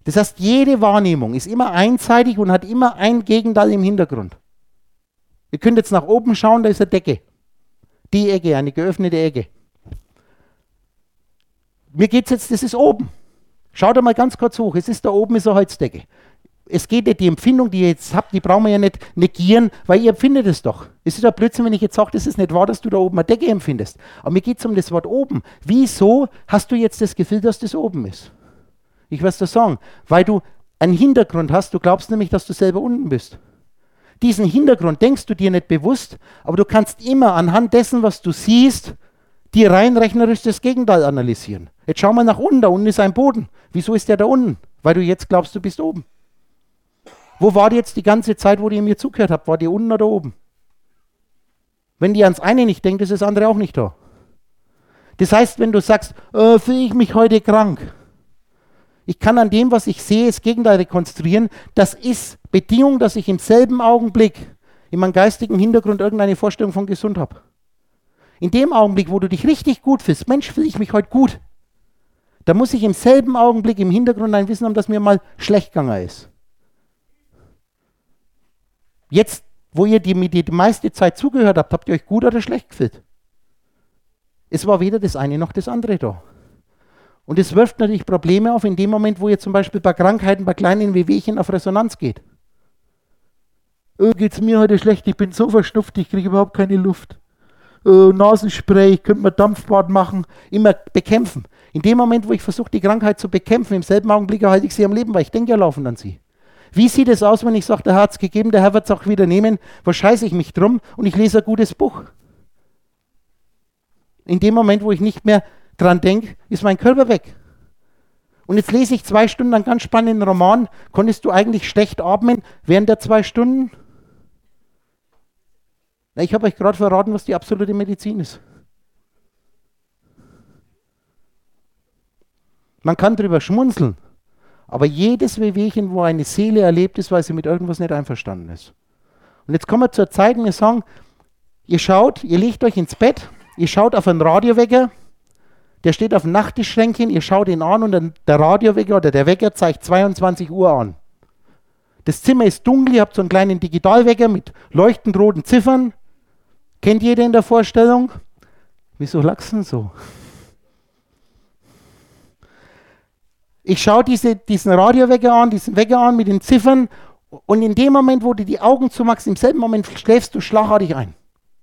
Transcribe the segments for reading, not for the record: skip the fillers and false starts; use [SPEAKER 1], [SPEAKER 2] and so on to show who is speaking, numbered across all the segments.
[SPEAKER 1] Das heißt, jede Wahrnehmung ist immer einseitig und hat immer ein Gegenteil im Hintergrund. Ihr könnt jetzt nach oben schauen, da ist eine Decke. Die Ecke, eine geöffnete Ecke. Mir geht es jetzt, das ist oben. Schaut mal ganz kurz hoch, es ist da oben, ist eine Holzdecke. Es geht nicht, die Empfindung, die ihr jetzt habt, die brauchen wir ja nicht negieren, weil ihr empfindet es doch. Es ist ja Blödsinn, wenn ich jetzt sage, das ist nicht wahr, dass du da oben eine Decke empfindest. Aber mir geht es um das Wort oben. Wieso hast du jetzt das Gefühl, dass das oben ist? Ich werde es dir sagen, weil du einen Hintergrund hast, du glaubst nämlich, dass du selber unten bist. Diesen Hintergrund denkst du dir nicht bewusst, aber du kannst immer anhand dessen, was du siehst, dir rein rechnerisch das Gegenteil analysieren. Jetzt schau mal nach unten, da unten ist ein Boden. Wieso ist der da unten? Weil du jetzt glaubst, du bist oben. Wo war die jetzt die ganze Zeit, wo ihr mir zugehört habt? War die unten oder oben? Wenn die ans eine nicht denkt, ist das andere auch nicht da. Das heißt, wenn du sagst, fühle ich mich heute krank, ich kann an dem, was ich sehe, das Gegenteil rekonstruieren. Das ist Bedingung, dass ich im selben Augenblick in meinem geistigen Hintergrund irgendeine Vorstellung von gesund habe. In dem Augenblick, wo du dich richtig gut fühlst, Mensch, fühle ich mich heute gut, da muss ich im selben Augenblick im Hintergrund ein Wissen haben, dass mir mal schlecht gegangen ist. Jetzt, wo ihr mir die meiste Zeit zugehört habt, habt ihr euch gut oder schlecht gefühlt? Es war weder das eine noch das andere da. Und es wirft natürlich Probleme auf in dem Moment, wo ihr zum Beispiel bei Krankheiten, bei kleinen Wehwehchen auf Resonanz geht. Geht's mir heute schlecht, ich bin so verschnupft, ich kriege überhaupt keine Luft. Nasenspray, ich könnte mir Dampfbad machen, immer bekämpfen. In dem Moment, wo ich versuche, die Krankheit zu bekämpfen, im selben Augenblick erhalte ich sie am Leben, weil ich denke ja laufend an sie. Wie sieht es aus, wenn ich sage, der Herr hat es gegeben, der Herr wird es auch wieder nehmen, was scheiße ich mich drum und ich lese ein gutes Buch? In dem Moment, wo ich nicht mehr dran denke, ist mein Körper weg. Und jetzt lese ich 2 Stunden einen ganz spannenden Roman. Konntest du eigentlich schlecht atmen während der 2 Stunden? Na, ich habe euch gerade verraten, was die absolute Medizin ist. Man kann drüber schmunzeln, aber jedes Wehwehchen, wo eine Seele erlebt ist, weil sie mit irgendwas nicht einverstanden ist. Und jetzt kommen wir zur Zeit und wir sagen, ihr legt euch ins Bett, ihr schaut auf einen Radiowecker, der steht auf dem Nachttischschränkchen, ihr schaut ihn an und der Radiowecker oder der Wecker zeigt 22 Uhr an. Das Zimmer ist dunkel, ihr habt so einen kleinen Digitalwecker mit leuchtend roten Ziffern. Kennt jeder in der Vorstellung? Wieso lachst du denn so? Ich schaue diesen Radiowecker an, diesen Wecker an mit den Ziffern und in dem Moment, wo du die Augen zumachst, im selben Moment schläfst du schlagartig ein.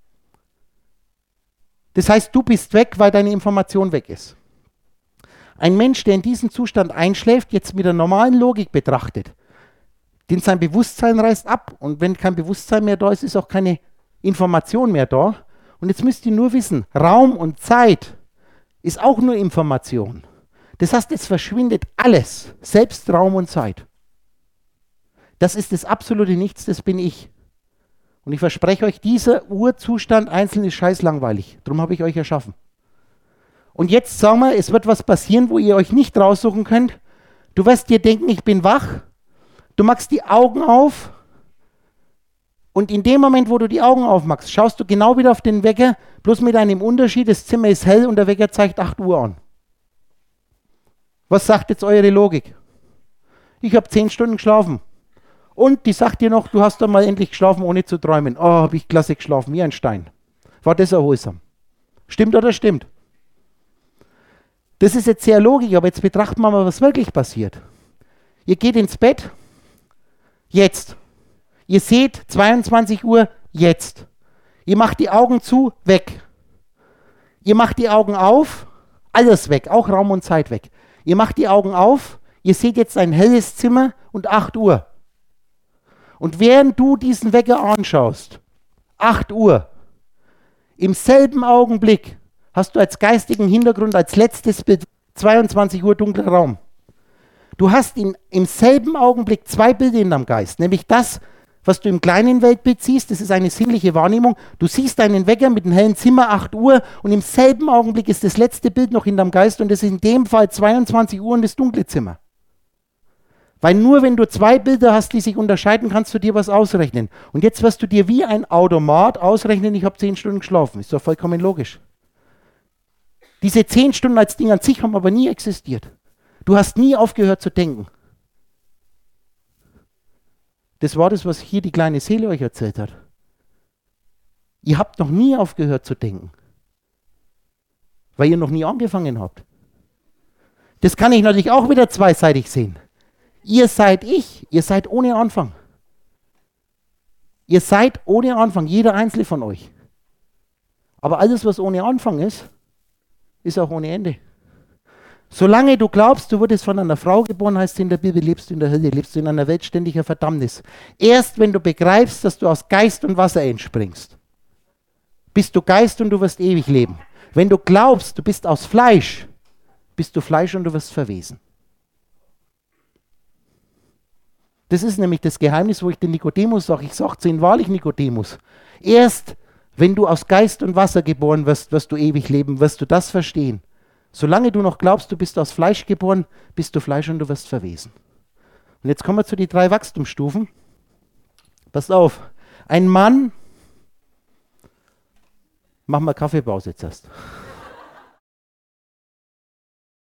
[SPEAKER 1] Das heißt, du bist weg, weil deine Information weg ist. Ein Mensch, der in diesem Zustand einschläft, jetzt mit der normalen Logik betrachtet, denn sein Bewusstsein reißt ab und wenn kein Bewusstsein mehr da ist, ist auch keine Information mehr da. Und jetzt müsst ihr nur wissen, Raum und Zeit ist auch nur Information. Das heißt, es verschwindet alles, selbst Raum und Zeit. Das ist das absolute Nichts, das bin ich. Und ich verspreche euch, dieser Urzustand einzeln ist scheißlangweilig. Darum habe ich euch erschaffen. Und jetzt sagen wir, es wird was passieren, wo ihr euch nicht raussuchen könnt. Du wirst dir denken, ich bin wach. Du machst die Augen auf. Und in dem Moment, wo du die Augen aufmachst, schaust du genau wieder auf den Wecker, bloß mit einem Unterschied, das Zimmer ist hell und der Wecker zeigt 8 Uhr an. Was sagt jetzt eure Logik? Ich habe 10 Stunden geschlafen. Und die sagt dir noch, du hast dann mal endlich geschlafen, ohne zu träumen. Oh, habe ich klasse geschlafen, wie ein Stein. War das erholsam? Stimmt oder stimmt? Das ist jetzt sehr logisch, aber jetzt betrachten wir mal, was wirklich passiert. Ihr geht ins Bett, jetzt. Ihr seht 22 Uhr, jetzt. Ihr macht die Augen zu, weg. Ihr macht die Augen auf, alles weg, auch Raum und Zeit weg. Ihr macht die Augen auf, ihr seht jetzt ein helles Zimmer und 8 Uhr. Und während du diesen Wecker anschaust, 8 Uhr, im selben Augenblick hast du als geistigen Hintergrund, als letztes Bild 22 Uhr dunkler Raum. Du hast im selben Augenblick 2 Bilder in deinem Geist, nämlich das, was du im kleinen Weltbild siehst, das ist eine sinnliche Wahrnehmung. Du siehst deinen Wecker mit einem hellen Zimmer, 8 Uhr, und im selben Augenblick ist das letzte Bild noch in deinem Geist und das ist in dem Fall 22 Uhr und das dunkle Zimmer. Weil nur wenn du 2 Bilder hast, die sich unterscheiden, kannst du dir was ausrechnen. Und jetzt wirst du dir wie ein Automat ausrechnen, ich habe 10 Stunden geschlafen. Ist doch vollkommen logisch. Diese 10 Stunden als Ding an sich haben aber nie existiert. Du hast nie aufgehört zu denken. Das war das, was hier die kleine Seele euch erzählt hat. Ihr habt noch nie aufgehört zu denken, weil ihr noch nie angefangen habt. Das kann ich natürlich auch wieder zweiseitig sehen. Ihr seid ihr seid ohne Anfang. Ihr seid ohne Anfang, jeder einzelne von euch. Aber alles, was ohne Anfang ist, ist auch ohne Ende. Solange du glaubst, du wurdest von einer Frau geboren, heißt es in der Bibel, lebst du in der Hölle, lebst du in einer Welt ständiger Verdammnis. Erst wenn du begreifst, dass du aus Geist und Wasser entspringst, bist du Geist und du wirst ewig leben. Wenn du glaubst, du bist aus Fleisch, bist du Fleisch und du wirst verwesen. Das ist nämlich das Geheimnis, wo ich den Nikodemus sage. Ich sage zu ihm wahrlich, Nikodemus, erst wenn du aus Geist und Wasser geboren wirst, wirst du ewig leben, wirst du das verstehen. Solange du noch glaubst, du bist aus Fleisch geboren, bist du Fleisch und du wirst verwesen. Und jetzt kommen wir zu den 3 Wachstumsstufen. Passt auf, ein Mann, machen wir Kaffeepause jetzt erst.